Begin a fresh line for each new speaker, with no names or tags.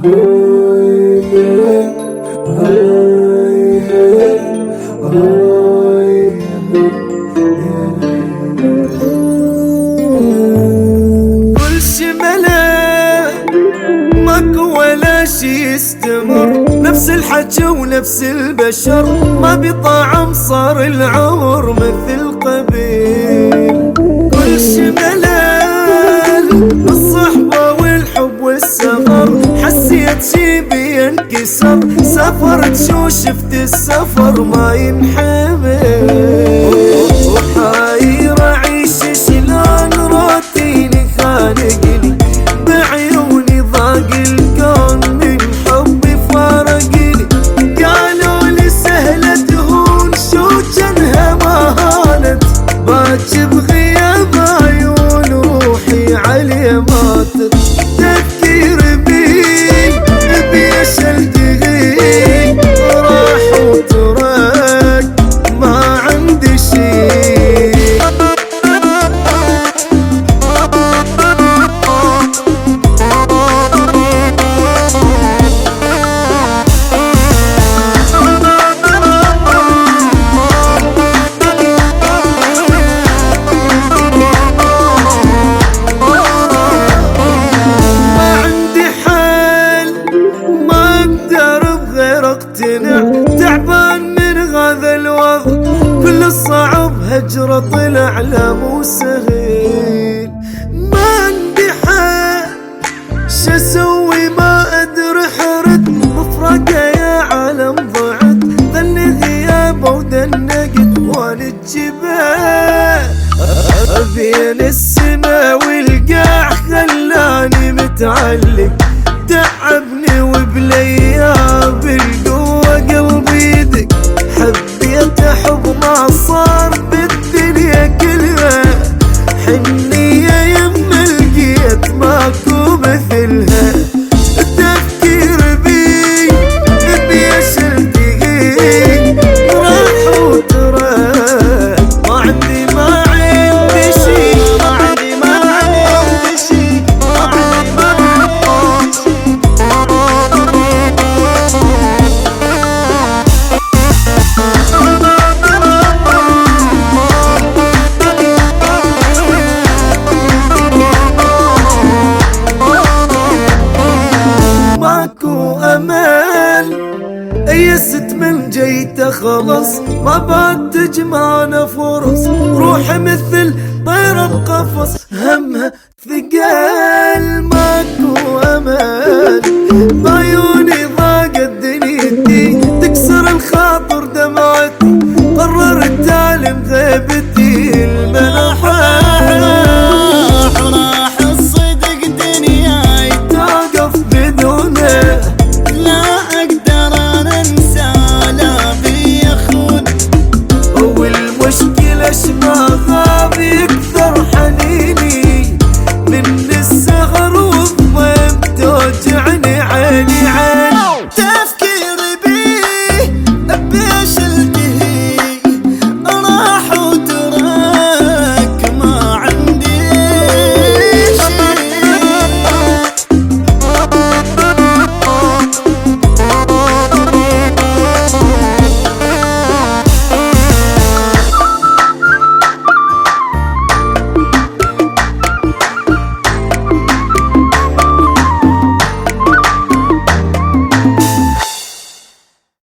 كل شي ملا ماكو ولا شي يستمر، نفس الحكي ونفس البشر، ما بطعم صار العمر مثل قبيل. كل شي ملل بالصحبة والحب والسفر، حسيت شي بينكسر، سافرت شو شفت السفر ما ينحمل. وحاير اعيش شلون روتيني خانقني، بعيوني ضاق الكون من حبي فارقني. قالوا لي سهلة تهون شو جنها ما هانت، باكي بغياب عيون روحي عليه ماتت. تفكير بيك بيش التغيب، راح وترك ما عندي شي. تعبان من هذا الوضع، كل الصعب هجرة طلع لا مو سهل. ما عندي حل شو اسوي ما ادري، حرت مفرقة يا عالم ضعت، ذل غيابه ودنقت وانا الجبال. بين السما والقاع خلاني متعلق، تعبني وبلياب القوة قلبي يدق. حبيت حب ما صار بالدنيا كلها، حنية يما لقيت ماكو مثلها. التفكير بي بيش التقيت، راح وترك ما عندي ما عندي شي، ما عندي ما عندي شي، ما عندي ما عندي شي. ماكو امل يست من جيته خلص، ما بعد تجمعنا فرص، روحي مثل طير بقفص همها ثقال. ماكو امل